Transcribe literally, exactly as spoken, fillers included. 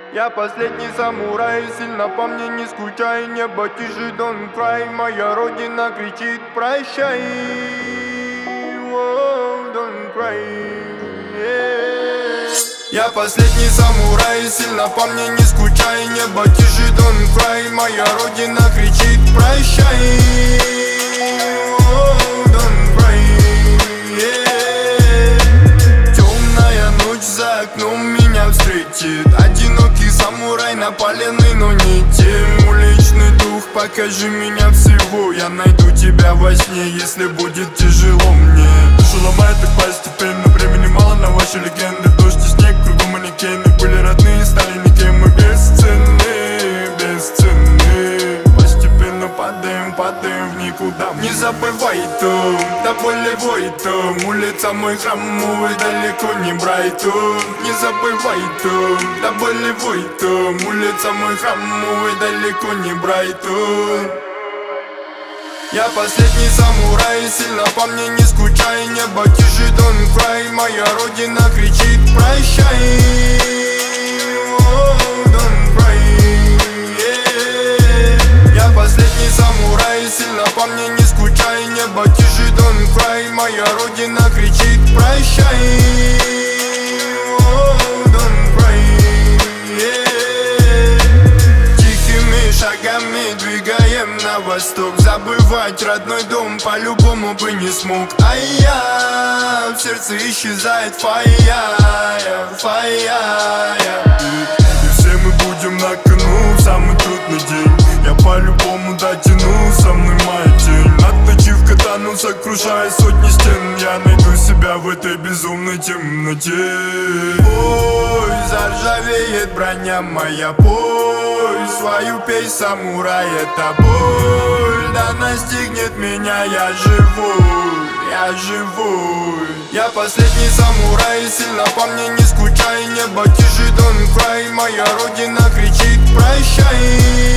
Я последний самурай, сильно по мне не скучай. Небо тише, don't cry. Моя родина кричит прощай. Whoa, don't cry, yeah. Я последний самурай, сильно по мне не скучай. Небо тише, don't cry. Моя родина кричит прощай. Whoa, don't cry, yeah. Темная ночь за окном меня встретит. Одинокий самурай, напаленный, но не тем. Уличный дух, покажи меня всего. Я найду тебя во сне, если будет тяжело мне. Душу ломает так постепенно, времени мало на ваши легенды. Дождь и снег, кругом манекены. Были родные, стали никем, мы бесценны, бесценны. Постепенно падаем, падаем в никуда. Не забывай то, да болевой то. Улица мой храм, мой далеко не Брайтон. Не забывай то, да болевой то. Улица мой храм, мой далеко не Брайтон. Я последний самурай, сильно по мне не скучай. Небо тише, don't cry. Моя родина кричит прощай. Oh, don't cry, yeah. Я последний самурай, сильно по мне не скучай. Небо тише, don't cry. Моя родина кричит прощай. Oh, don't cry, yeah. Тихими шагами двигаем на восток. Забывать родной дом по-любому бы не смог. А я в сердце исчезает фая, фая. И все мы будем на кону в самый трудный день. Я по-любому дотяну, со мной моя тень. Отточив катану, сокрушая сотни стен. Я найду себя в этой безумной темноте. Ой, заржавеет броня моя, пой свою песнь, самурай, это боль. Да настигнет меня, я живой, я живой. Я последний самурай, сильно по мне не скучай. Небо тише, don't cry. Моя родина кричит прощай.